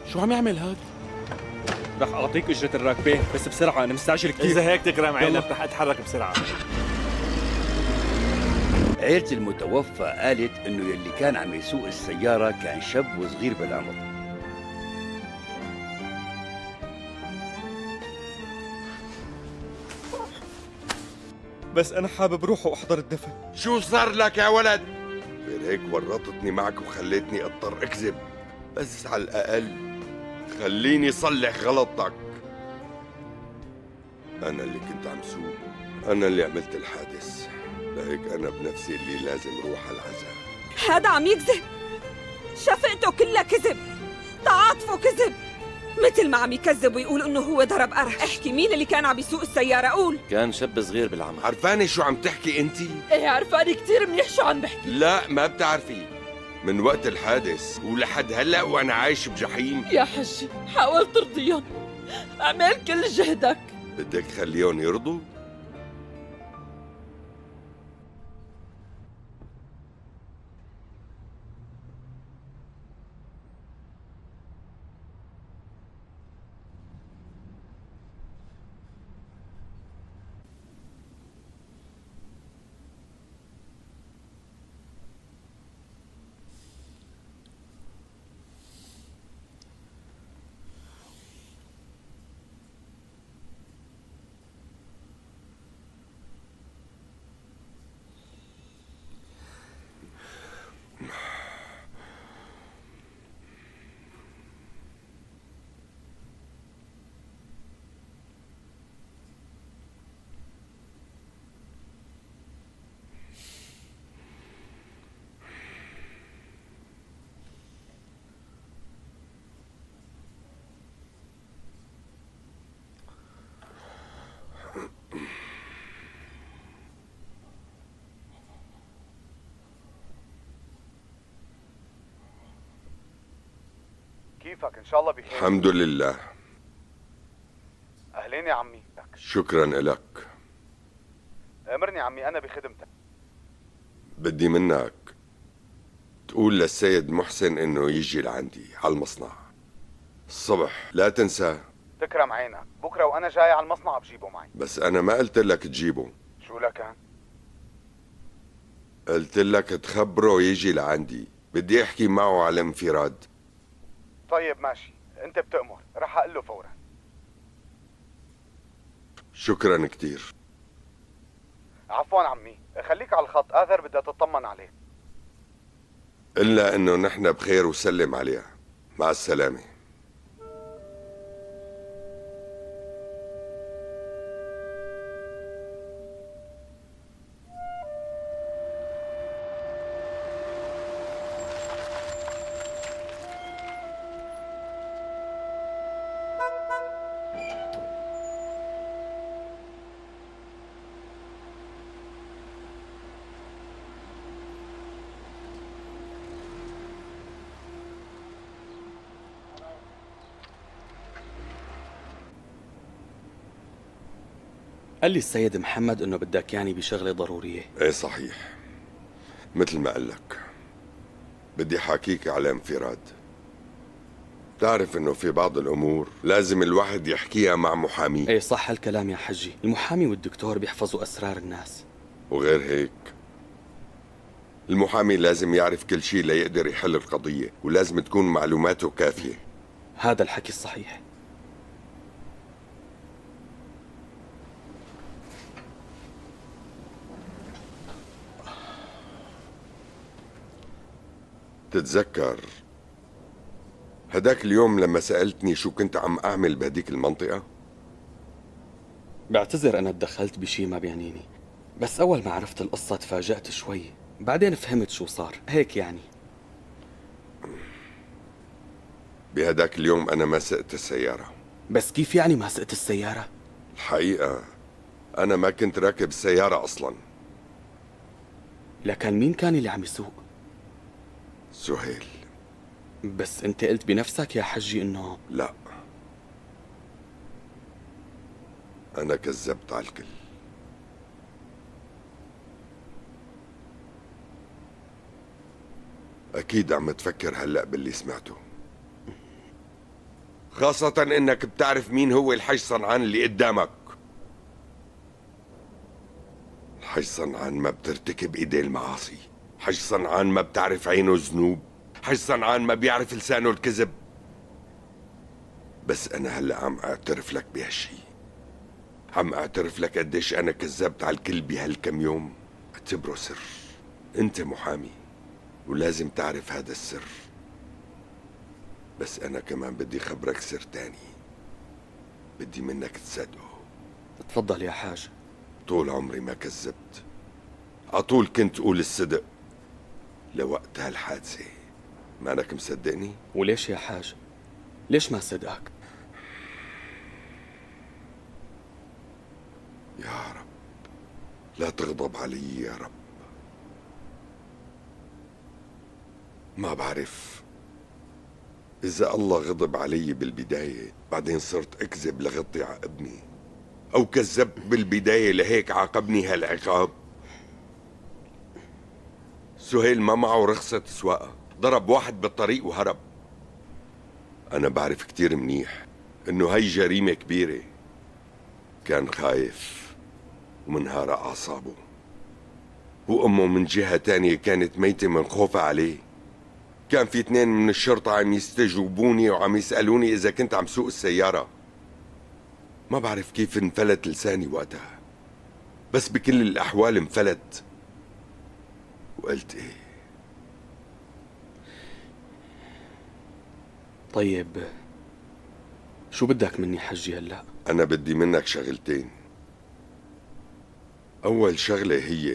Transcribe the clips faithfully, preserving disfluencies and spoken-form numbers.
شو عم يعمل هاد؟ رح اعطيك اجرة الراكبة بس بسرعة، انا مستعجل كثير. اذا هيك تكرم عينك رح اتحرك بسرعة. عيلة المتوفى قالت انه يلي كان عم يسوق السيارة كان شاب وصغير بالعمر. بس انا حابب روح واحضر الدفن. شو صار لك يا ولد؟ غير هيك ورطتني معك وخليتني اضطر اكذب، بس على الاقل خليني صلح غلطك. انا اللي كنت عم سوق، انا اللي عملت الحادث، لهيك انا بنفسي اللي لازم روح على العزاء. هذا عم يكذب، شفقته كلها كذب، تعاطفه كذب، مثل ما عم يكذب ويقول انه هو ضرب قرح. احكي مين اللي كان عم يسوق السيارة؟ قول. كان شاب صغير بالعمر. عرفاني شو عم تحكي انتي؟ ايه عرفاني كثير منيح شو عم بحكي. لا ما بتعرفي، من وقت الحادث ولحد هلا وانا عايش بجحيم. يا حجي حاول ترضيهم، اعمل كل جهدك. بدك تخليهم يرضوا؟ كيفك؟ ان شاء الله بخير. الحمد لله. اهلين يا عمي. شكرا لك. امرني عمي انا بخدمتك. بدي منك تقول للسيد محسن انه يجي لعندي على المصنع الصبح، لا تنسى. تكرم عينك، بكره وانا جاي على المصنع بجيبه معي. بس انا ما قلت لك تجيبه. شو لكان؟ قلت لك تخبره يجي لعندي، بدي احكي معه على انفراد. طيب ماشي، انت بتأمر، رح اقول له فورا. شكرا كتير. عفوا عمي، خليك على الخط، آذر بدها تطمن عليك. إلا إنه نحن بخير وسلم عليها. مع السلامة. قال لي السيد محمد انه بدك يعني بشغله ضروريه. ايه صحيح، مثل ما قال لك بدي حاكيك على انفراد. بتعرف انه في بعض الامور لازم الواحد يحكيها مع محامي. ايه صح الكلام يا حجي، المحامي والدكتور بيحفظوا اسرار الناس. وغير هيك المحامي لازم يعرف كل شيء ليقدر يحل القضية، ولازم تكون معلوماته كافية. هذا الحكي الصحيح. تتذكر هداك اليوم لما سألتني شو كنت عم أعمل بهديك المنطقة؟ بعتذر أنا تدخلت بشي ما بيعنيني، بس أول ما عرفت القصة تفاجأت شوي، بعدين فهمت شو صار، هيك يعني. بهداك اليوم أنا ما سقت السيارة. بس كيف يعني ما سقت السيارة؟ الحقيقة أنا ما كنت راكب السيارة أصلاً. لكن مين كان اللي عم يسوق؟ سهيل. بس انت قلت بنفسك يا حجي انه لا، انا كذبت على الكل. اكيد عم تفكر هلأ باللي سمعته. خاصة انك بتعرف مين هو الحج صنعان اللي قدامك. الحج صنعان ما بترتكب ايديه المعاصي، حج صنعان ما بتعرف عينه ذنوب، حج صنعان ما بيعرف لسانه الكذب. بس انا هلا عم اعترف لك بهالشي، عم اعترف لك قديش انا كذبت على الكل بهالكم يوم. اعتبره سر، انت محامي ولازم تعرف هذا السر. بس انا كمان بدي خبرك سر تاني، بدي منك تصدقه. تفضل يا حاج. طول عمري ما كذبت، عطول كنت قول الصدق لوقت هالحادثة. مانك مصدقني؟ وليش يا حاج؟ ليش ما صدقك؟ يا رب لا تغضب علي يا رب. ما بعرف إذا الله غضب علي بالبداية بعدين صرت أكذب لغطي عقبني، أو كذبت بالبداية لهيك عاقبني هالعقاب. سهيل ما معه رخصة سواقة، ضرب واحد بالطريق وهرب. أنا بعرف كتير منيح إنه هاي جريمة كبيرة. كان خايف ومنهار أعصابه، وأمه من جهة تانية كانت ميتة من خوفها عليه. كان في اثنين من الشرطة عم يستجوبوني وعم يسألوني إذا كنت عم سوق السيارة. ما بعرف كيف انفلت لساني وقتها، بس بكل الأحوال انفلت وقلت إيه. طيب شو بدك مني حجي هلأ؟ أنا بدي منك شغلتين. أول شغلة هي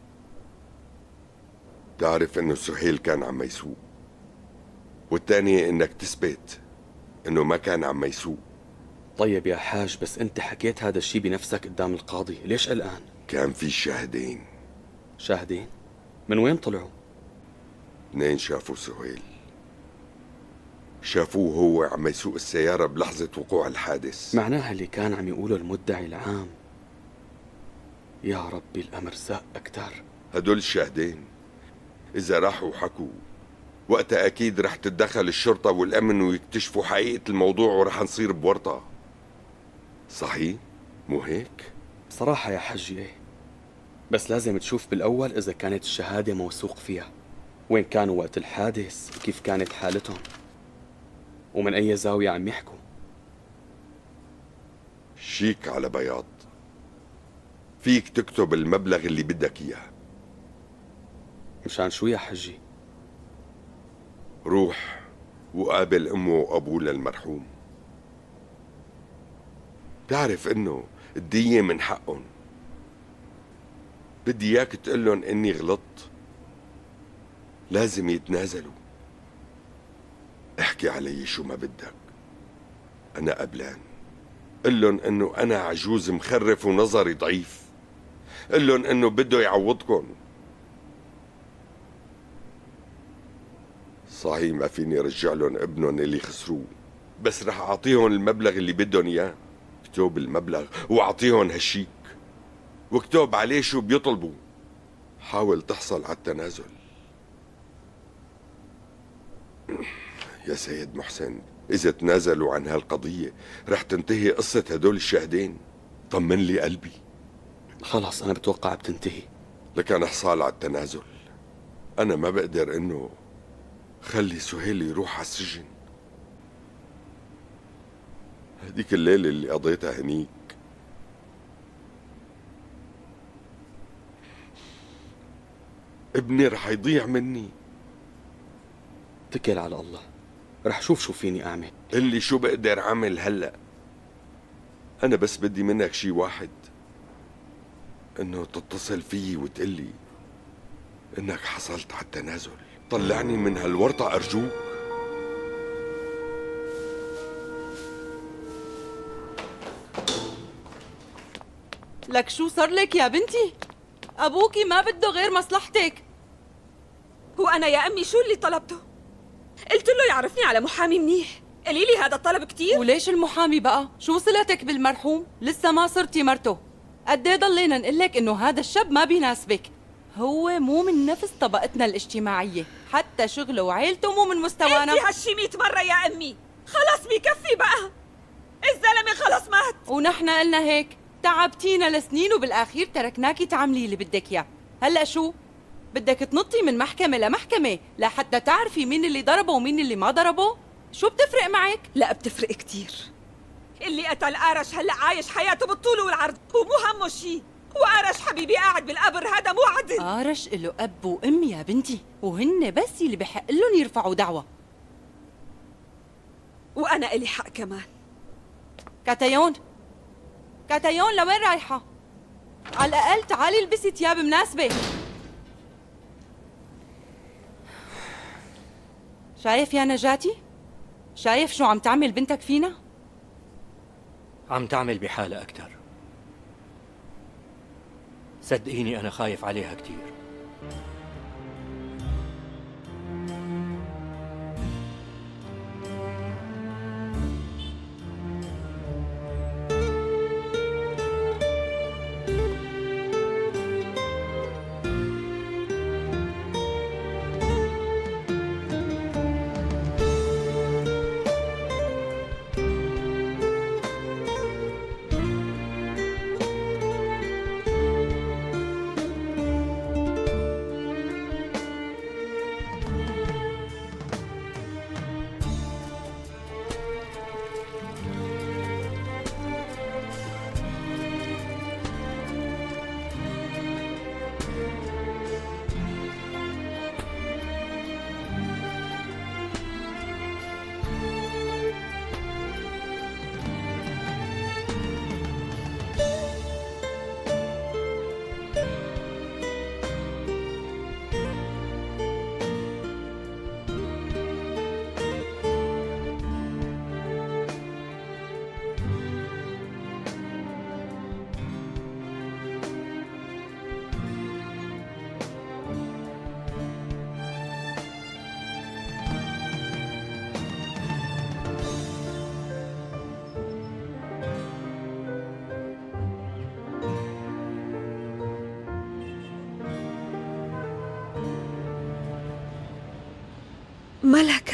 تعرف إنه سهيل كان عم يسوق، والتانية إنك تثبت إنه ما كان عم يسوق. طيب يا حاج، بس أنت حكيت هذا الشي بنفسك قدام القاضي، ليش قلقان؟ كان في شاهدين. شاهدين؟ من وين طلعوا؟ اثنين شافوا سهيل، شافوه هو عم يسوق السيارة بلحظة وقوع الحادث. معناها اللي كان عم يقوله المدعي العام. يا ربي الأمر ساء أكتر. هدول الشاهدين إذا راحوا وحكوا وقتها أكيد رح تتدخل الشرطة والأمن ويكتشفوا حقيقة الموضوع ورح نصير بورطة. صحيح؟ مو هيك؟ بصراحة يا حجي ايه، بس لازم تشوف بالأول إذا كانت الشهادة موثوق فيها، وين كانوا وقت الحادث وكيف كانت حالتهم ومن أي زاوية عم يحكوا. شيك على بياض، فيك تكتب المبلغ اللي بدك إياه. مشان شو يا حجي؟ روح وقابل أمه وأبوه للمرحوم، تعرف إنه الدية من حقهم. بدي إياك تقلن إني غلطت، لازم يتنازلوا. احكي علي شو ما بدك، أنا قبلان. قلن إنه أنا عجوز مخرف ونظري ضعيف، قلن إنه بده يعوضكن. صحيح ما فيني رجع لهم ابنهم اللي خسروه، بس رح أعطيهم المبلغ اللي بدهم إياه. اكتب المبلغ وأعطيهم هالشيك، واكتب عليه شو بيطلبوا. حاول تحصل على التنازل يا سيد محسن. إذا تنازلوا عن هالقضية رح تنتهي قصة هدول الشاهدين. طمن لي قلبي. خلص أنا بتوقع بتنتهي. لكن حصال على التنازل أنا ما بقدر إنه خلي سهيل يروح على السجن. هديك الليلة اللي قضيتها هنيك ابني رح يضيع مني. اتكل على الله، رح شوف شو فيني أعمل. اللي شو بقدر أعمل هلأ، أنا بس بدي منك شي واحد، إنه تتصل فيي وتقلي إنك حصلت على التنازل. طلعني من هالورطة أرجوك. لك شو صار لك يا بنتي؟ أبوكي ما بده غير مصلحتك. هو أنا يا أمي شو اللي طلبته؟ قلت له يعرفني على محامي منيح. قولي لي هذا الطلب كتير؟ وليش المحامي بقى؟ شو صلتك بالمرحوم؟ لسه ما صرتي مرته. قد ايه ضلينا نقول لك انه هذا الشاب ما بيناسبك. هو مو من نفس طبقتنا الاجتماعية، حتى شغله وعيلته مو من مستوانا. قلتي هالشي مية مرة يا أمي. خلص بيكفي بقى، الزلمة خلص مات. ونحن قلنا هيك، تعبتينا لسنين وبالأخير تركناكي تعملي اللي بدك إياه. هلأ شو؟ بدك تنطي من محكمة لمحكمة لحتى تعرفي مين اللي ضربه ومين اللي ما ضربه؟ شو بتفرق معك؟ لا بتفرق كتير. اللي قتل آرش هلأ عايش حياته بالطول والعرض ومو همه شي، وآرش حبيبي قاعد بالقبر، هذا مو عدل. آرش له أب وأم يا بنتي، وهن بس اللي بحق لهم يرفعوا دعوة. وأنا إلي حق كمان. كاتايون كاتايون لوين رايحة؟ على الأقل تعالي البسي ثياب مناسبة. شايف يا نجاتي؟ شايف شو عم تعمل بنتك فينا؟ عم تعمل بحالها أكتر. صدقيني أنا خايف عليها كتير. ملكة،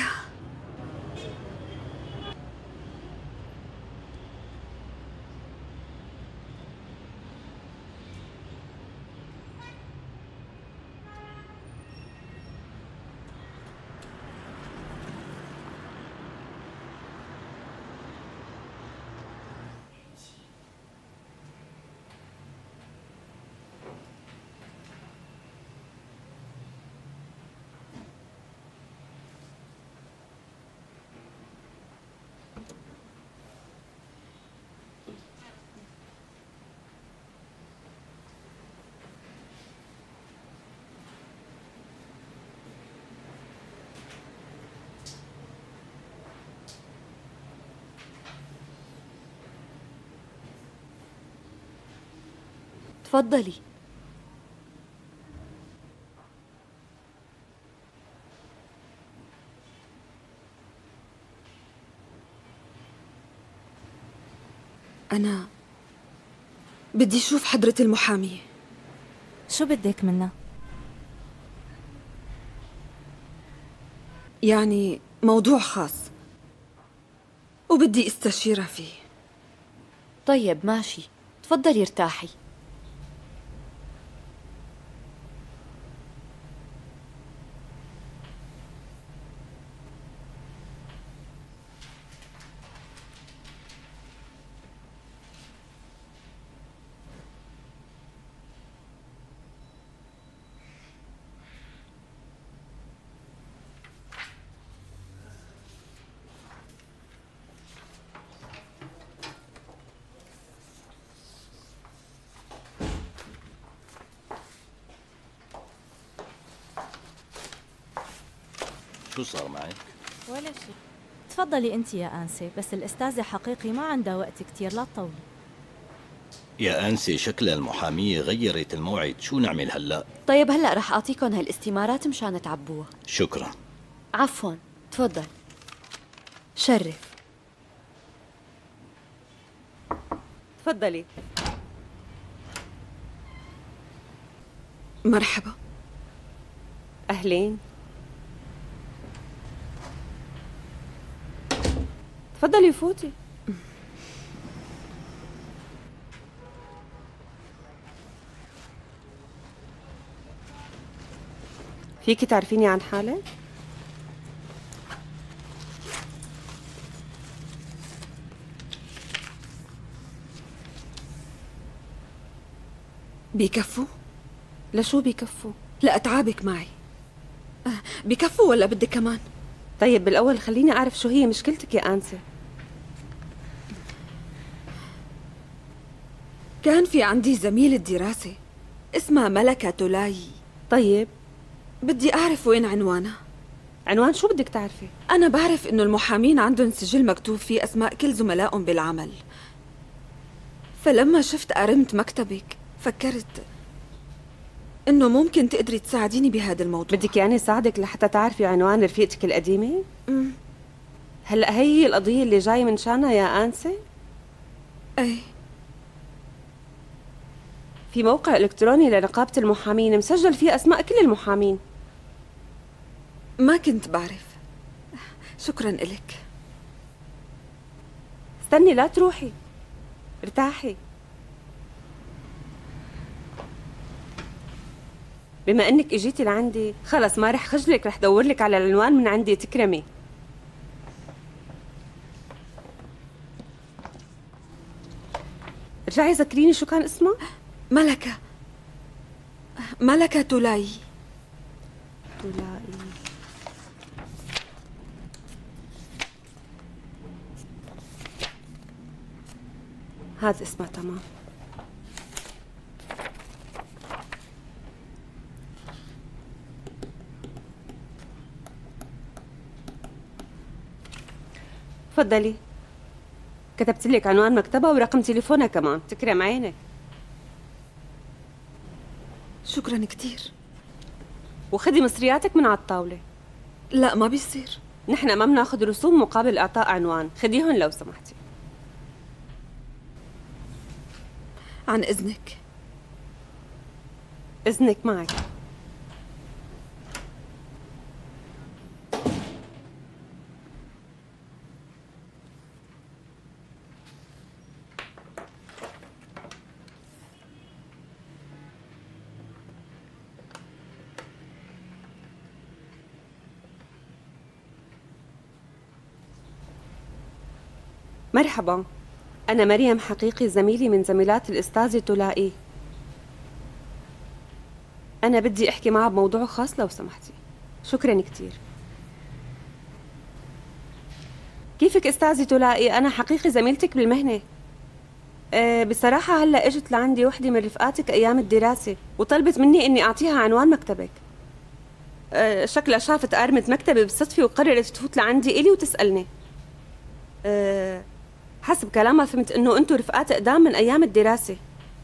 تفضلي. أنا بدي أشوف حضرة المحامية. شو بدك منا؟ يعني موضوع خاص وبدي استشيرها فيه. طيب ماشي، تفضلي ارتاحي. شو صار معك؟ ولا شيء. تفضلي انت يا آنسة، بس الأستاذة حقيقي ما عندها وقت كتير، لا تطولي. يا أنسة شكلها المحامية غيرت الموعد، شو نعمل هلأ؟ طيب هلأ رح أعطيكم هالاستمارات مشان تعبوها. شكرا. عفوا، تفضل. شرف. تفضلي. مرحبا. أهلين. تفضلي فوتي. فيكي تعرفيني عن حالك؟ بيكفوا؟ لشو بيكفوا؟ لأتعابك معي. أه، بيكفوا ولا بدك كمان؟ طيب بالأول خليني أعرف شو هي مشكلتك يا آنسة. كان في عندي زميلة دراسة اسمها ملكة تولاي. طيب بدي أعرف وين عنوانها. عنوان شو بدك تعرفي؟ أنا بعرف إنه المحامين عندهم سجل مكتوب فيه أسماء كل زملائهم بالعمل، فلما شفت قرمت مكتبك فكرت إنه ممكن تقدري تساعديني بهذا الموضوع. بدك يعني ساعدك لحتى تعرفي عنوان رفيقتك القديمة؟ امم هلأ هي هي القضية اللي جاي من شانها يا آنسة؟ ايه. في موقع إلكتروني لنقابة المحامين مسجل فيه أسماء كل المحامين. ما كنت بعرف. شكرا إلك. استني لا تروحي، ارتاحي. بما انك اجيتي لعندي خلص ما رح خجلك، رح دور لك على العنوان من عندي تكرمي. رجعي ذكريني شو كان اسمها؟ ملكة ملكة تولاي. تولاي. هذا اسمها تمام. تفضلي، كتبت لك عنوان مكتبها ورقم تليفونها كمان، تكرم عينك. شكرا كتير. وخدي مصرياتك من على الطاولة. لا ما بيصير، نحن ما بناخذ رسوم مقابل اعطاء عنوان، خديهم لو سمحتي. عن اذنك. اذنك معك. مرحبا، أنا مريم حقيقي، زميلي من زميلات الأستاذة تولائي. أنا بدي أحكي معها بموضوع خاص لو سمحتي. شكرا كتير. كيفك أستاذة تولائي؟ أنا حقيقي زميلتك بالمهنة. أه بصراحة هلأ إجت لعندي وحدة من رفقاتك أيام الدراسة وطلبت مني إني أعطيها عنوان مكتبك. أه شكلها شافت قارمة مكتبي بالصدفة وقررت تفوت لعندي إلي وتسألني. أه حسب كلامها فهمت انه انتم رفقات اقدام من ايام الدراسه.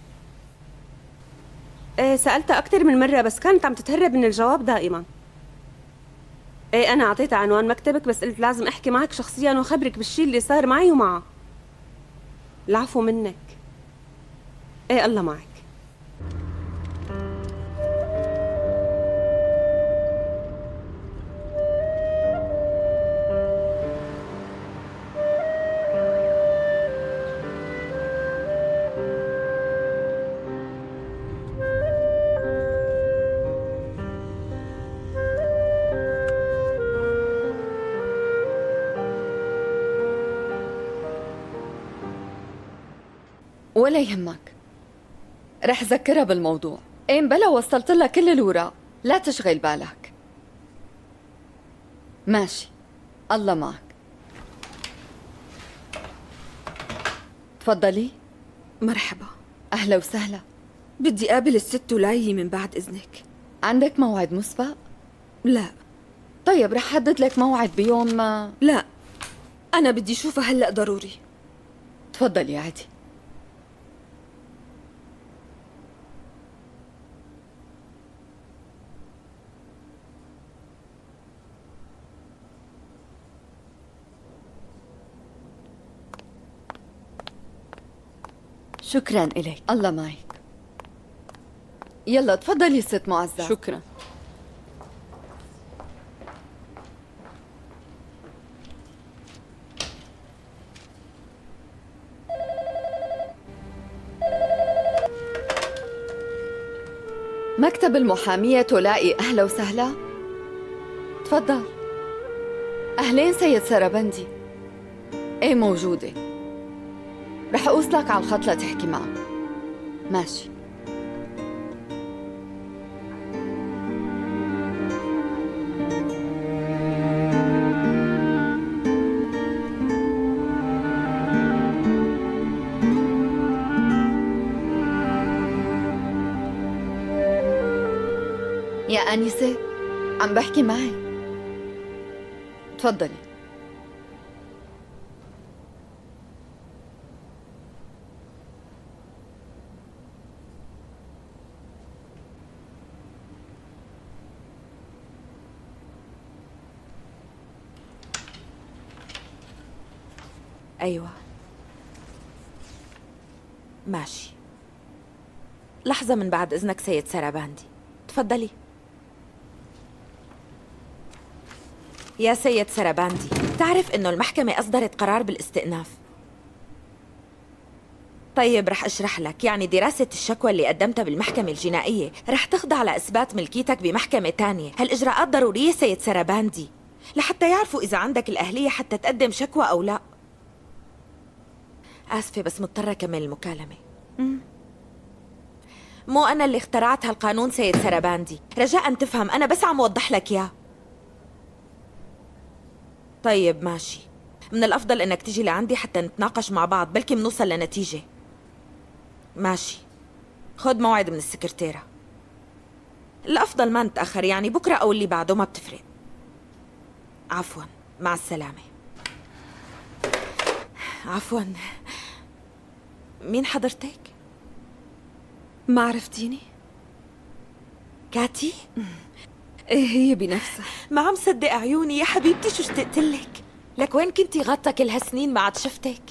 ايه سالتها اكثر من مره بس كانت عم تتهرب من الجواب دائما. ايه انا اعطيتها عنوان مكتبك بس قلت لازم احكي معك شخصيا واخبرك بالشيء اللي صار معي ومعها. العفو منك. ايه الله معك. ولا يهمك، رح ذكرها بالموضوع. اين بلا وصلت لها كل الوراق، لا تشغل بالك. ماشي، الله معك. تفضلي. مرحبا. أهلا وسهلا. بدي قابل الست تولاي من بعد إذنك. عندك موعد مسبق؟ لا. طيب رح حدد لك موعد بيوم ما. لا، أنا بدي أشوفها هلأ ضروري. تفضلي عادي. شكرا إليك. الله معك. يلا تفضلي ست معزة. شكرا. مكتب المحامية تلاقي، أهلا وسهلا. تفضل. أهلين سيد سربندي. إيه موجودة، رح أوصلك على الخط لتحكي معه. ماشي. يا أنسة، عم بحكي معي. تفضلي. أيوة ماشي. لحظة من بعد إذنك سيد سرباندي، تفضلي. يا سيد سرباندي، تعرف إنه المحكمة أصدرت قرار بالاستئناف. طيب رح أشرح لك. يعني دراسة الشكوى اللي قدمتها بالمحكمة الجنائية رح تخضع لإثبات ملكيتك بمحكمة تانية. هالإجراءات ضرورية سيد سرباندي لحتى يعرفوا إذا عندك الأهلية حتى تقدم شكوى أو لا. آسفة بس مضطرة أكمل المكالمة. مم. مو أنا اللي اخترعت هالقانون سيد سرباندي، رجاء تفهم، أنا بس عم وضح لك إياه. طيب ماشي، من الأفضل إنك تيجي لعندي حتى نتناقش مع بعض، بلكي منوصل لنتيجة. ماشي، خد موعد من السكرتيرة. الأفضل ما نتأخر، يعني بكرة أو اللي بعده ما بتفرق. عفواً، مع السلامة. عفواً، مين حضرتك؟ ما عرفتيني؟ كاتي؟ ايه هي بنفسها. ما عم صدق عيوني يا حبيبتي، شو اشتقتلك. لك وين كنتي غطة كل هالسنين ما عاد شفتك؟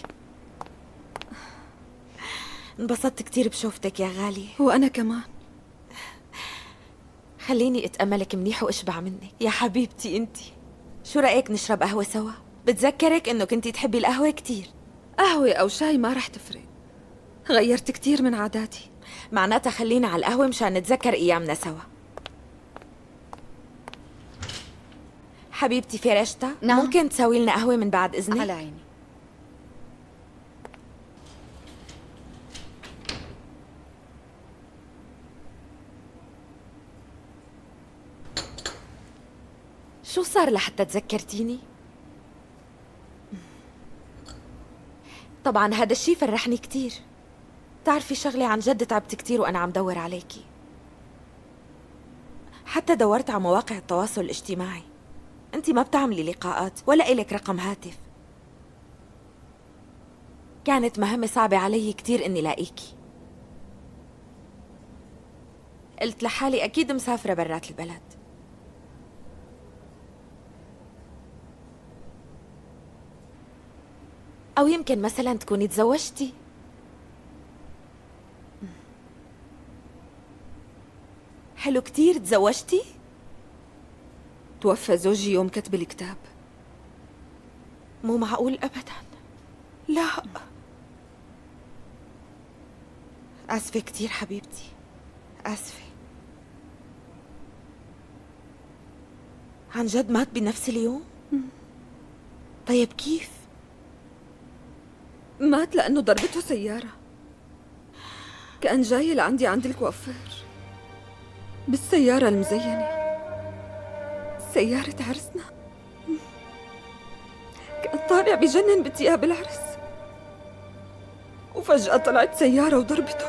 انبسطت كتير بشوفتك يا غالية. وأنا كمان. خليني اتأملك منيح واشبع منك يا حبيبتي انتي. شو رأيك نشرب قهوة سوا؟ بتذكرك انه كنتي تحبي القهوة كتير. قهوة أو شاي ما رح تفرق، غيرت كتير من عاداتي. معناتها خلينا على القهوة مشان نتذكر أيامنا سوا. حبيبتي فيرشتا، نعم. ممكن تسوي لنا قهوة من بعد إذنك؟ على عيني. شو صار لحتى تذكرتيني؟ طبعا هذا الشي فرحني كتير. تعرفي شغلة، عن جد تعبت كتير وأنا عم دور عليكي. حتى دورت على مواقع التواصل الاجتماعي. أنتي ما بتعملي لقاءات ولا إلك رقم هاتف. كانت مهمة صعبة علي كتير إني لاقيكي. قلت لحالي أكيد مسافرة برات البلد. أو يمكن مثلا تكوني تزوجتي. حلو كتير، تزوجتي؟ توفى زوجي يوم كتب الكتاب. مو معقول أبدا. لا، آسفة كتير حبيبتي، آسفة. عن جد مات بنفس اليوم؟ طيب كيف؟ مات لأنه ضربته سيارة. كان جاي لعندي عند الكوافير بالسيارة المزينة، سيارة عرسنا. كان طالع بجنن بثياب العرس، وفجأة طلعت سيارة وضربته.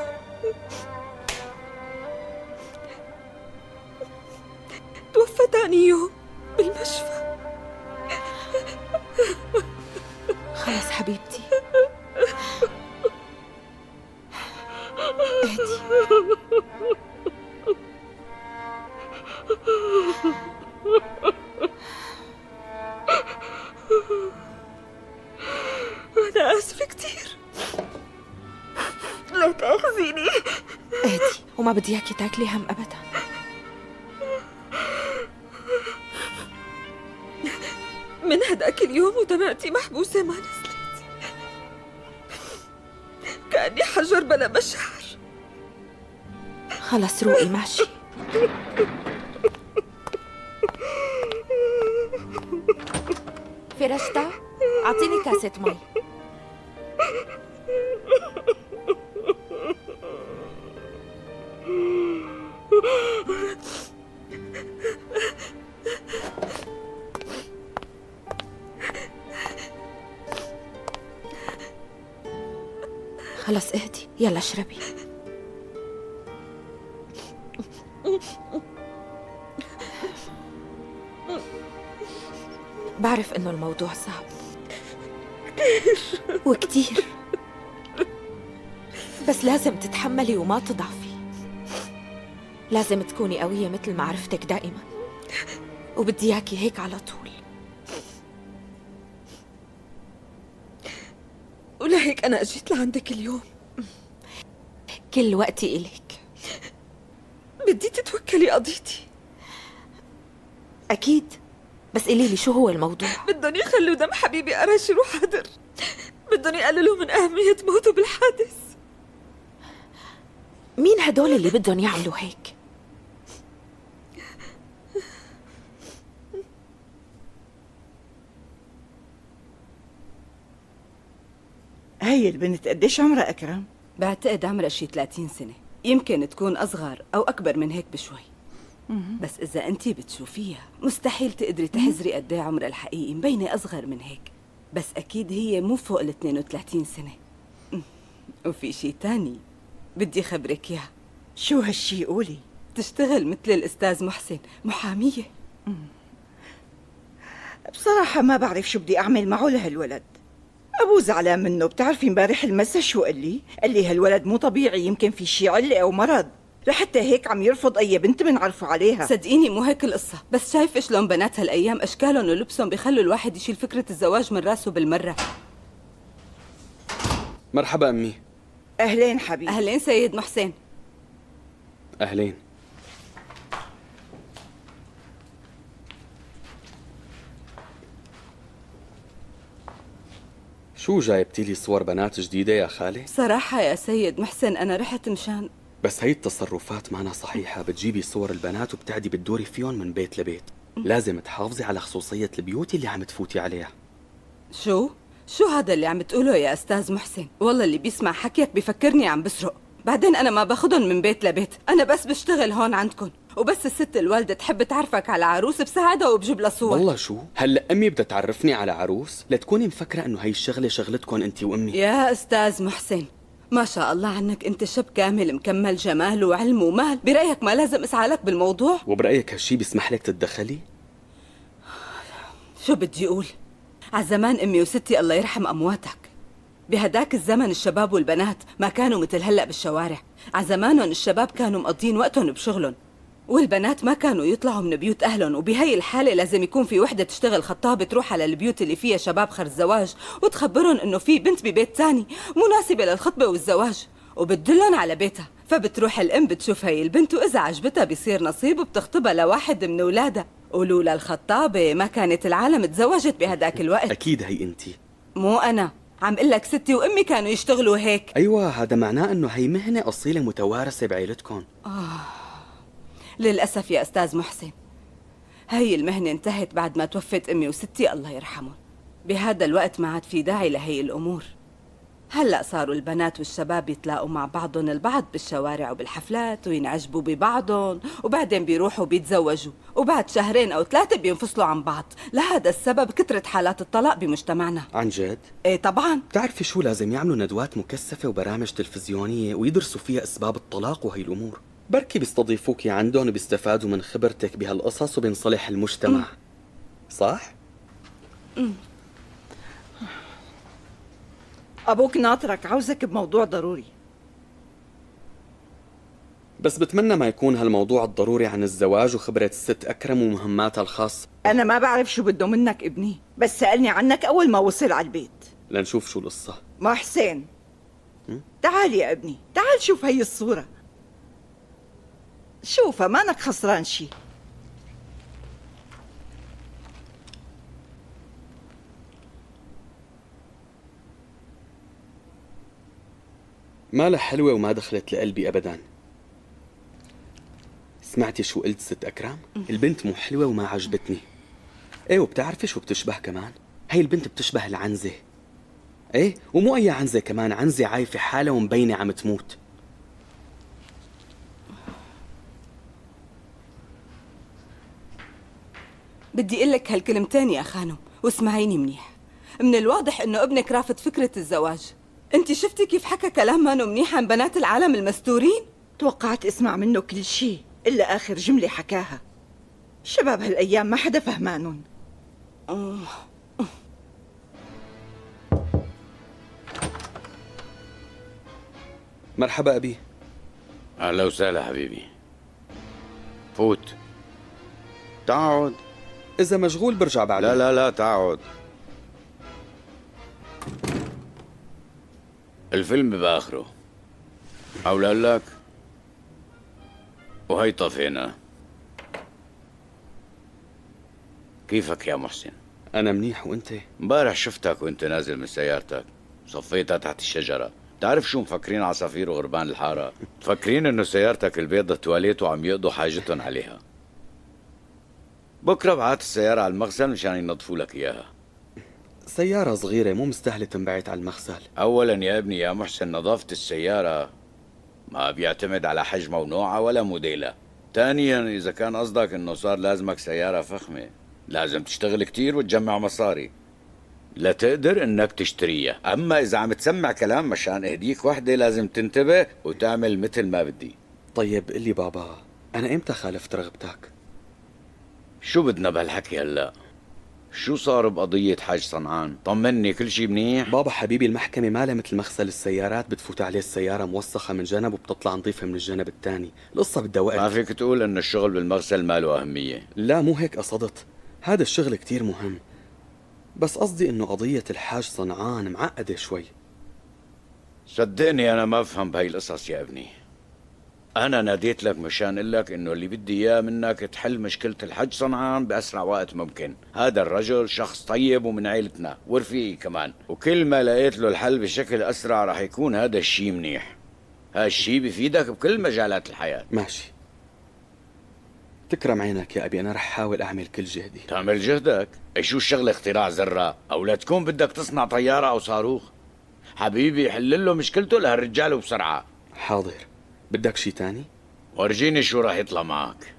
توفى تاني يوم بالمشفى. خلص حبيبتي، اهدي. أنا آسفة كتير، لا تأخذيني. اهدي، وما بدي اياكي تاكلي هم ابدا. من هداك اليوم ودمعتي محبوسة ما نزلت، كأني حجر بلا مشاعر. خلص روقي، ماشي. فرشتا اعطيني كاسة مي. خلص اهدي، يلا اشربي. بعرف انه الموضوع صعب وكتير، بس لازم تتحملي وما تضعفي. لازم تكوني قوية مثل ما عرفتك دائما، وبدي اياكي هيك على طول. ولهيك أنا أجيت لعندك اليوم. كل وقتي إلك. بدي تتوكلي قضيتي. أكيد، بس قولي لي شو هو الموضوع؟ بدهم يخلوا دم حبيبي أرش يروح هدر. بدهم يقللوا من أهمية موته بالحادث. مين هدول اللي بدهم يعملوا هيك؟ هي البنت قديش عمرها أكرم؟ بعتقد عمرها شي ثلاثين سنة، يمكن تكون أصغر أو أكبر من هيك بشوي. بس إذا أنتي بتشوفيها مستحيل تقدري تحزري قد ايه عمرها الحقيقي، مبينة أصغر من هيك، بس أكيد هي مو فوق ال اثنين وثلاثين سنة. وفي شي تاني بدي خبرك إياه. شو هالشي؟ قولي. تشتغل مثل الأستاذ محسن، محامية. بصراحة ما بعرف شو بدي أعمل معه لهالولد. أبوه زعلان منه، بتعرفي امبارح المسا شو قال لي؟ قال لي هالولد مو طبيعي، يمكن في شي علة أو مرض، لحتى هيك عم يرفض أي بنت بنعرفه عليها. صدقيني مو هيك القصة، بس شايفة شلون بنات هالأيام أشكالهم ولبسهم بيخلوا الواحد يشيل فكرة الزواج من راسه بالمرة. مرحبا أمي. أهلين حبيبي. أهلين سيد محسن. أهلين. شو جايبتي لي صور بنات جديدة يا خالي؟ صراحة يا سيد محسن أنا رحت مشان بس هي التصرفات معنا صحيحة، بتجيبي صور البنات وبتعدي بتدوري فيهم من بيت لبيت. لازم تحافظي على خصوصية البيوت اللي عم تفوتي عليها. شو؟ شو هذا اللي عم تقوله يا أستاذ محسن؟ والله اللي بيسمع حكيك بيفكرني عم بسرق. بعدين أنا ما باخدهم من بيت لبيت، أنا بس بشتغل هون عندكم، وبس الست الوالدة تحب تعرفك على عروس بساعدها وبجيب لها صور. والله شو؟ هلا أمي بدها تعرفني على عروس؟ لتكوني مفكرة إنه هي الشغلة شغلتكم أنت وأمي. يا أستاذ محسن ما شاء الله عنك، أنت شاب كامل مكمل جمال وعلم ومال، برأيك ما لازم أسعالك بالموضوع؟ وبرأيك هالشي بيسمح لك تتدخلي؟ شو بدي أقول؟ عالزمان أمي وستي الله يرحم أمواتك، بهداك الزمن الشباب والبنات ما كانوا مثل هلأ بالشوارع، عزمانهم الشباب كانوا مقضين وقتهم بشغلهم، والبنات ما كانوا يطلعوا من بيوت أهلهم، وبهي الحالة لازم يكون في وحدة تشتغل خطابة تروح على البيوت اللي فيها شباب خر الزواج وتخبرهم إنه في بنت ببيت تاني مناسبة للخطبة والزواج، وبتدلهم على بيتها، فبتروح الأم بتشوف هي البنت وإذا عجبتها بيصير نصيب وبتخطبها لواحد من أولادها، ولولا الخطابة ما كانت العالم تزوجت بهداك الوقت. أكيد هي أنتي. مو أنا، عم قلك ستي وأمي كانوا يشتغلوا هيك. أيوة، هذا معناه إنه هي مهنة أصيلة متوارثة بعيلتكم. آه للأسف يا أستاذ محسن، هي المهنة انتهت بعد ما توفت أمي وستي الله يرحمهم. بهذا الوقت ما عاد في داعي لهي الأمور. هلأ صاروا البنات والشباب يتلاقوا مع بعضهم البعض بالشوارع وبالحفلات وينعجبوا ببعضهم، وبعدين بيروحوا بيتزوجوا، وبعد شهرين أو ثلاثة بينفصلوا عن بعض. لهذا السبب كثرة حالات الطلاق بمجتمعنا. عن جد؟ ايه طبعا. بتعرفي شو لازم يعملوا ندوات مكثفة وبرامج تلفزيونية ويدرسوا فيها أسباب الطلاق وهي الأمور. بركي بيستضيفوكي عندهم وبيستفادوا من خبرتك بهالقصص وبينصلح المجتمع. م. صح؟ م. أبوك ناطرك، عاوزك بموضوع ضروري. بس بتمنى ما يكون هالموضوع الضروري عن الزواج وخبرة الست أكرم ومهماتها الخاصة. أنا ما بعرف شو بده منك ابني، بس سألني عنك أول ما وصل على البيت. لنشوف شو القصة. ما حسين، تعال يا ابني، تعال شوف هي الصورة. شوفها، مانك خسران شي. مالها حلوة وما دخلت لقلبي أبدا. سمعتي شو قلت ست أكرم؟ البنت مو حلوة وما عجبتني. ايه وبتعرفي شو بتشبه كمان؟ هي البنت بتشبه العنزة. ايه ومو أي عنزة كمان، عنزة عايفة حالها ومبينة عم تموت. بدي اقول لك هالكلمتين يا خانم واسمعيني منيح. من الواضح انه ابنك رافض فكرة الزواج. انت شفتي كيف حكى كلام مانو منيح عن بنات العالم المستورين؟ توقعت اسمع منه كل شيء إلا آخر جملة حكاها. شباب هالأيام ما حدا فهمانون. مرحبا أبي. أهلا وسهلا حبيبي. فوت. تعود. إذا مشغول برجع بعدين. لا لا لا تعود. الفيلم بآخره. أو لك وهي طفينا. كيفك يا محسن؟ أنا منيح وأنت؟ امبارح شفتك وأنت نازل من سيارتك، صفيتها تحت الشجرة. تعرف شو مفكرين عصافير وغربان الحارة؟ مفكرين إنه سيارتك البيضة تواليت وعم يقضوا حاجتهم عليها. بكرة بعت السيارة على المغسل مشان ينظفوا لك إياها. سيارة صغيرة مو مستاهلة تنبعت على المغسل. أولا يا ابني يا محسن، نظافة السيارة ما بيعتمد على حجمها ونوعها ولا موديلها. ثانيا إذا كان قصدك إنه صار لازمك سيارة فخمة، لازم تشتغل كتير وتجمع مصاري لتقدر إنك تشتريها. أما إذا عم تسمع كلام مشان اهديك وحدة لازم تنتبه وتعمل مثل ما بدي. طيب قل لي بابا، أنا إمتى خالفت رغبتك؟ شو بدنا بهالحكي هلأ؟ شو صار بقضية حاج صنعان؟ طمني كل شي منيح؟ بابا حبيبي المحكمة مالها مثل مغسل السيارات، بتفوت عليه السيارة موسخة من جنب وبتطلع نظيفة من الجنب الثاني. القصة بدها وقت. ما فيك تقول إن الشغل بالمغسل ما له أهمية. لا مو هيك قصدت، هذا الشغل كتير مهم، بس قصدي إنه قضية الحاج صنعان معقدة شوي. صدقني أنا ما أفهم بهاي القصص يا ابني. أنا ناديت لك مشان أقول لك إنه اللي بدي إياه منك تحل مشكلة الحج صنعان بأسرع وقت ممكن. هذا الرجل شخص طيب ومن عيلتنا ورفيقي كمان، وكل ما لقيت له الحل بشكل أسرع رح يكون هذا الشيء منيح. هذا الشيء بفيدك بكل مجالات الحياة. ماشي، تكرم عينك يا أبي، أنا رح حاول أعمل كل جهدي. تعمل جهدك؟ أي شو الشغلة اختراع ذرة؟ أو لا تكون بدك تصنع طيارة أو صاروخ؟ حبيبي حل له مشكلته لهالرجال وبسرعة. حاضر. بدك شي تاني؟ ورجيني شو راح يطلع معك.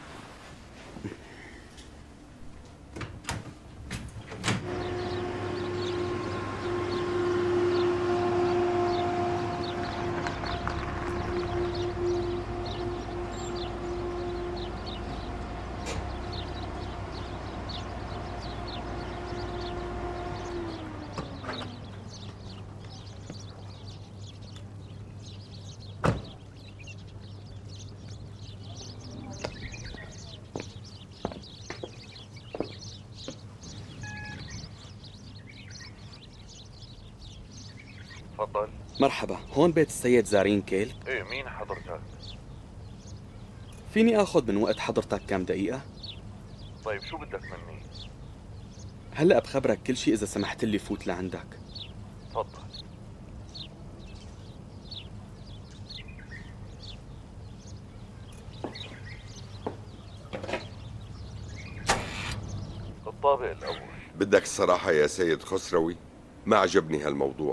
تفضل. مرحبا، هون بيت السيد زارين كيل؟ ايه، مين حضرتك؟ فيني اخذ من وقت حضرتك كم دقيقة؟ طيب شو بدك مني؟ هلأ بخبرك كل شيء إذا سمحت لي فوت لعندك. تفضل. الطابق الأول. بدك الصراحة يا سيد خسروي، ما عجبني هالموضوع.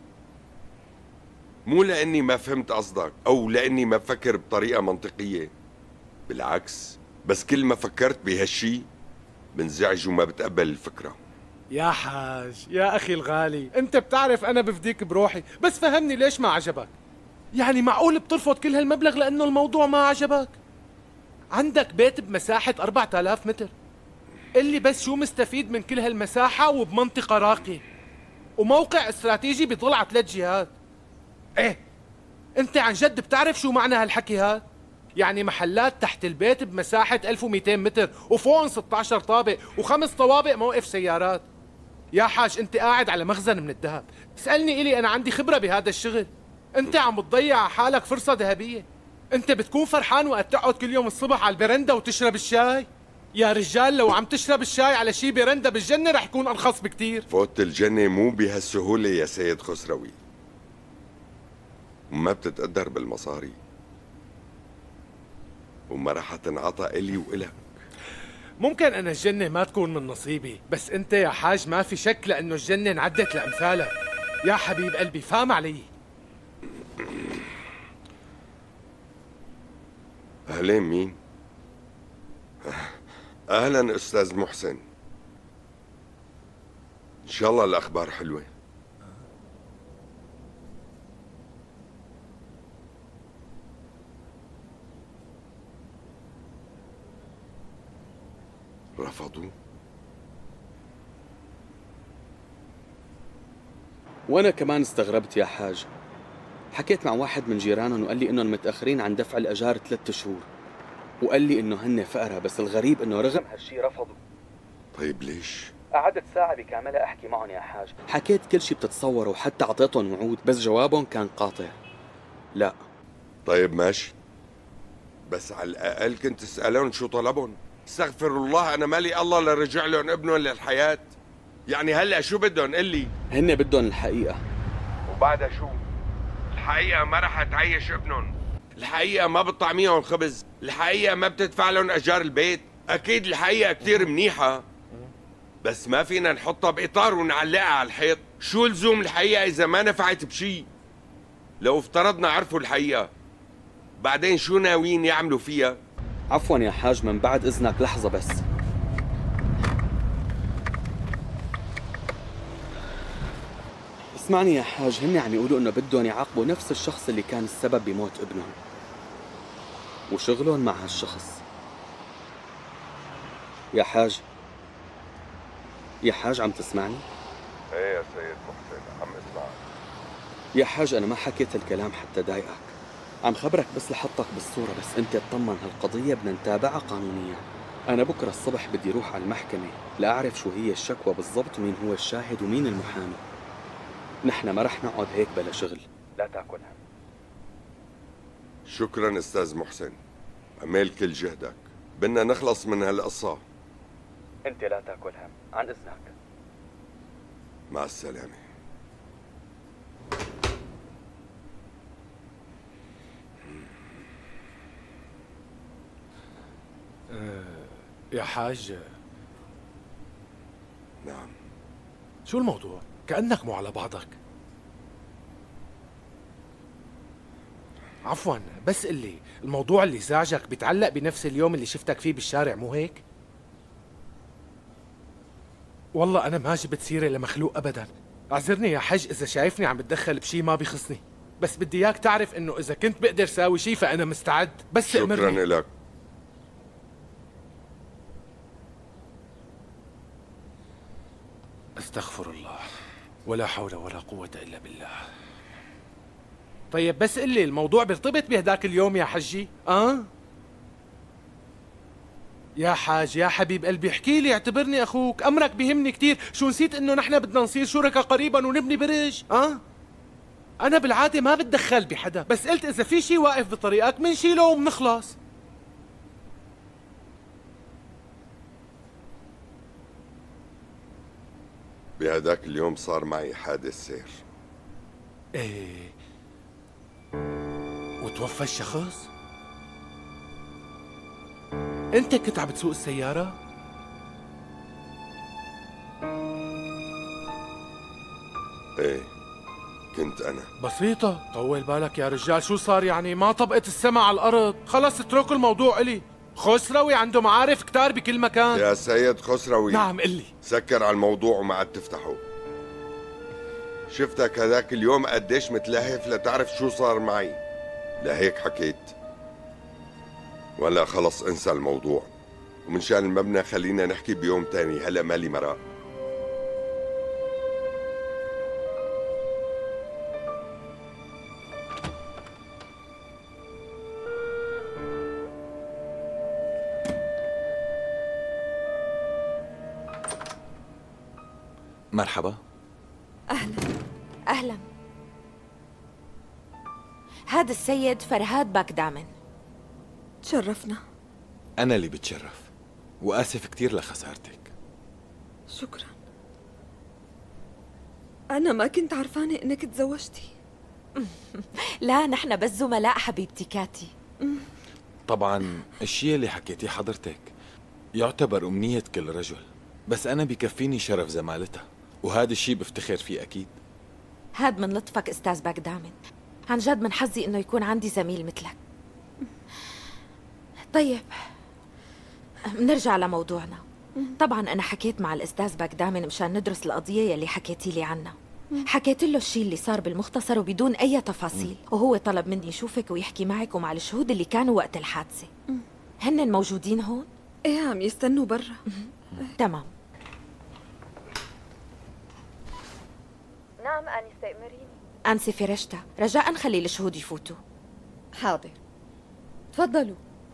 مو لأني ما فهمت قصدك أو لأني ما بفكر بطريقة منطقية، بالعكس، بس كل ما فكرت بهالشي بنزعج وما بتقبل الفكرة. يا حاج، يا أخي الغالي، أنت بتعرف أنا بفديك بروحي، بس فهمني ليش ما عجبك؟ يعني معقول بترفض كل هالمبلغ لأنه الموضوع ما عجبك؟ عندك بيت بمساحة أربعة آلاف متر، اللي بس شو مستفيد من كل هالمساحة وبمنطقة راقية وموقع استراتيجي بيطل على ثلاث جهات. ايه انت عن جد بتعرف شو معنى هالحكي هاد؟ يعني محلات تحت البيت بمساحة ألف ومئتين متر وفوقهم ستة عشر طابق وخمس طوابق موقف سيارات. يا حاج انت قاعد على مخزن من الذهب، اسألني إلي أنا عندي خبرة بهذا الشغل. انت عم بتضيع على حالك فرصة ذهبية. انت بتكون فرحان وقت تقعد كل يوم الصبح على البرندة وتشرب الشاي؟ يا رجال لو عم تشرب الشاي على شي برندة بالجنة رح يكون أرخص بكتير. فوت الجنة مو بهالسهولة يا سيد خسروي، ما بتتقدر بالمصاري. وما رح تنعطى إلي وإلك. ممكن أنا الجنة ما تكون من نصيبي، بس أنت يا حاج ما في شك لأنه الجنة انعدت لأمثالك. يا حبيب قلبي فهم علي. أهلين مين؟ أهلا أستاذ محسن، إن شاء الله الأخبار حلوة. رفضوا؟ وانا كمان استغربت يا حاج. حكيت مع واحد من جيرانهم وقال لي انهم متاخرين عن دفع الاجار ثلاثة شهور، وقال لي انه هن فقرة، بس الغريب انه رغم هالشي رفضوا. طيب ليش؟ قعدت ساعة بكاملها احكي معهم يا حاج، حكيت كل شي بتتصوره وحتى اعطيتهم وعود، بس جوابهم كان قاطع. لا. طيب ماشي، بس على الاقل كنت تسالهم شو طلبهم. استغفر الله، انا مالي الله لرجع لهم ابنهم للحياه. يعني هلا شو بدهم قلي؟ هن بدهم الحقيقة. وبعدها شو؟ الحقيقة ما رح تعيش ابنهم، الحقيقة ما بتطعميهم خبز، الحقيقة ما بتدفع لهم أجار البيت. أكيد الحقيقة كتير منيحة، بس ما فينا نحطها بإطار ونعلقها على الحيط. شو لزوم الحقيقة إذا ما نفعت بشي؟ لو افترضنا عرفوا الحقيقة، بعدين شو ناويين يعملوا فيها؟ عفوا يا حاج، من بعد إذنك لحظة بس. اسمعني يا حاج، هن عم يقولوا انه بدهم يعاقبوا نفس الشخص اللي كان السبب بموت ابنهم، وشغلهم مع هالشخص. يا حاج يا حاج عم تسمعني؟ ايه يا سيد محسن عم اسمعك. يا حاج انا ما حكيت الكلام حتى ضايقك، عم خبرك بس لحطك بالصورة، بس انت اطمن، هالقضية بدنا نتابعها قانونيا. انا بكرة الصبح بدي روح على المحكمة لأعرف شو هي الشكوى بالضبط ومين هو الشاهد ومين المحامي. نحن ما رح نقعد هيك بلا شغل. لا تاكل هم. شكرا استاذ محسن، عمل كل جهدك، بدنا نخلص من هالقصة. انت لا تاكل هم، عن اذنك. مع السلامة. أه يا حاج. نعم. شو الموضوع؟ كأنك مو على بعضك. عفوا بس قلي، الموضوع اللي زعجك بيتعلق بنفس اليوم اللي شفتك فيه بالشارع مو هيك؟ والله أنا ما جبت سيرة لمخلوق أبدا، اعذرني يا حج إذا شايفني عم بتدخل بشي ما بيخصني، بس بدي إياك تعرف إنه إذا كنت بقدر ساوي شي فأنا مستعد، بس شكرا أمرني. لك. استغفر الله، ولا حول ولا قوة إلا بالله. طيب بس قلي، الموضوع بيرتبط بهداك اليوم يا حجي؟ أه؟ يا حاج يا حبيب قلبي احكي لي، اعتبرني أخوك، أمرك بيهمني كتير. شو نسيت إنه نحن بدنا نصير شركاء قريبا ونبني برج؟ أه؟ أنا بالعادة ما بتدخل بحدا، بس قلت إذا في شي واقف بطريقك منشيله ومنخلص. بهداك اليوم صار معي حادث سير. ايه وتوفى الشخص؟ انت كنت عم تسوق السيارة؟ ايه كنت انا. بسيطة، طول بالك يا رجال، شو صار يعني؟ ما طبقت السما على الارض، خلص اتركوا الموضوع الي. خسروي عنده معارف كتار بكل مكان. يا سيد خسروي. نعم قلي. سكر على الموضوع وما عاد تفتحه. شفتك هذاك اليوم قديش متلهف لتعرف شو صار معي، لهيك حكيت. ولا خلص انسى الموضوع، ومن شان المبنى خلينا نحكي بيوم تاني، هلا مالي مراء. مرحبا. أهلا أهلا. هذا السيد فرهاد باكدامن. تشرفنا. أنا اللي بتشرف، وآسف كتير لخسارتك. شكرا. أنا ما كنت عرفانة إنك تزوجتي. لا نحن بس زملاء حبيبتي كاتي. طبعا الشيء اللي حكيتيه حضرتك يعتبر أمنية كل رجل، بس أنا بكفيني شرف زمالتها، وهذا الشيء بفتخر فيه أكيد. هاد من لطفك أستاذ باكدامن، عن جد من حظي إنه يكون عندي زميل مثلك. طيب منرجع لموضوعنا. طبعا أنا حكيت مع الأستاذ باكدامن مشان ندرس القضية يلي حكيتي لي عنها. حكيت له الشيء اللي صار بالمختصر وبدون أي تفاصيل، وهو طلب مني يشوفك ويحكي معك ومع الشهود اللي كانوا وقت الحادثة. هن موجودين هون؟ ايه عم يستنوا برا. تمام. نعم آنسة أمريني. أنسة فرشتا، رجاء خلي الشهود يفوتوا. حاضر، تفضلوا.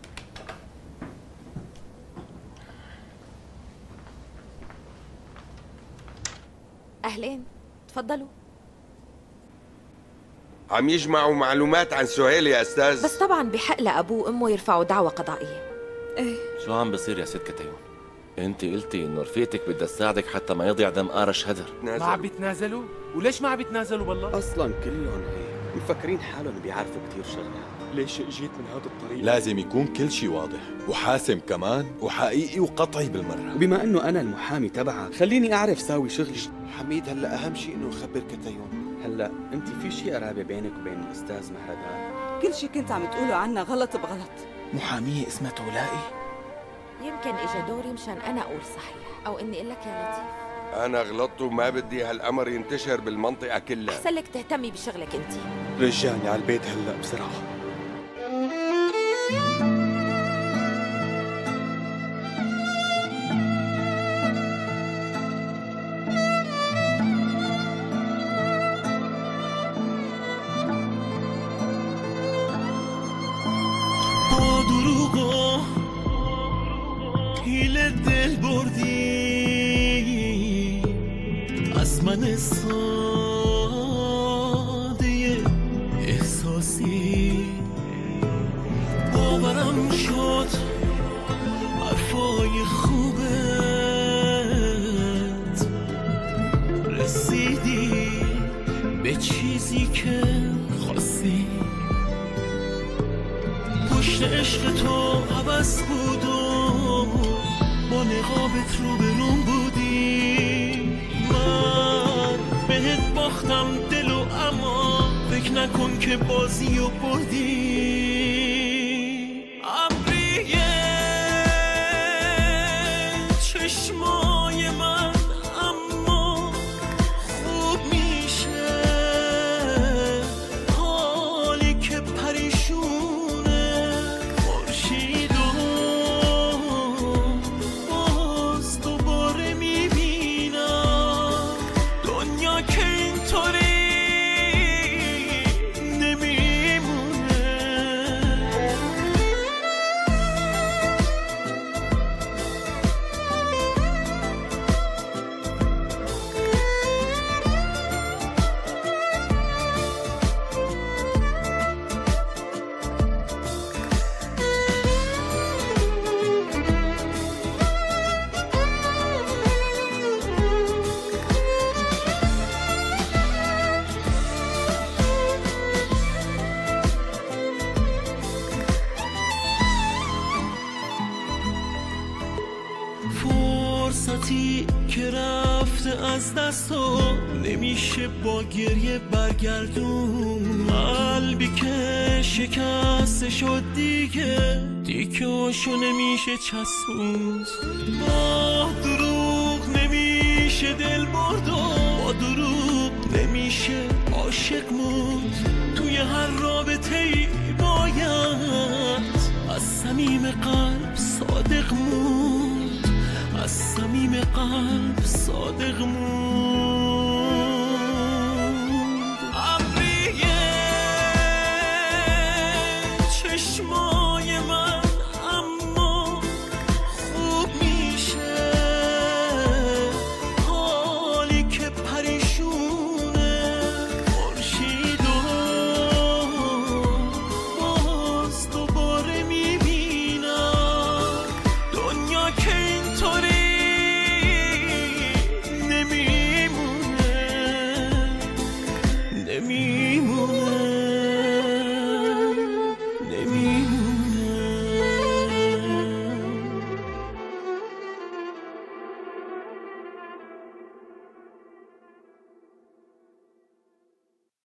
أهلين، تفضلوا. عم يجمعوا معلومات عن سهيل يا أستاذ. بس طبعا بحق لأبوه وأمه يرفعوا دعوة قضائية. ايه شو عم بصير يا ست كتيون؟ انت قلتي انه رفيقتك بدها تساعدك حتى ما يضيع دم قارش هدر. ما عم بيتنازلوا؟ وليش ما عم بيتنازلوا بالله؟ اصلا كلهم هيك مفكرين حالهم بيعرفوا كثير شغلات. ليش اجيت من هذا الطريق؟ لازم يكون كل شيء واضح وحاسم كمان وحقيقي وقطعي بالمرة. وبما انه انا المحامي تبعك خليني اعرف ساوي شغلي. حميد هلا اهم شيء انه نخبر كتيون. هلا انت في شيء قرابه بينك وبين الاستاذ مهردان؟ كل شيء كنت عم تقوله عنا غلط بغلط. محامية اسمها تولائي. يمكن اجا دوري مشان انا اقول صحيح، او اني اقول لك يا لطيف. أنا غلطت وما بدي هالأمر ينتشر بالمنطقة كلها. أحسن لك تهتمي بشغلك أنت. رجعني على البيت هلا بسرعة. من ساده احساسی باورم شد حرفای خوبت رسیدی به چیزی که خواستی پشت عشق تو عبس بود و با نقابت رو برون بودی من بهت باختم دلو اما فکر نکن که بازی و بردی ابریه چشمای من اما خوب میشه حالی که پریشونه خورشید و باز دوباره میبینم دنیا که اینطوری فرصتی که رفته از دست و نمیشه با گریه برگردون قلبی که شکسته شد دیگه دیکه‌هاشو نمیشه چسبوند با دروغ نمیشه دل برد و با دروغ نمیشه عاشق موند توی هر رابطه‌ای باید از صمیم قلب صادق موند از صمیم قلب صادق موند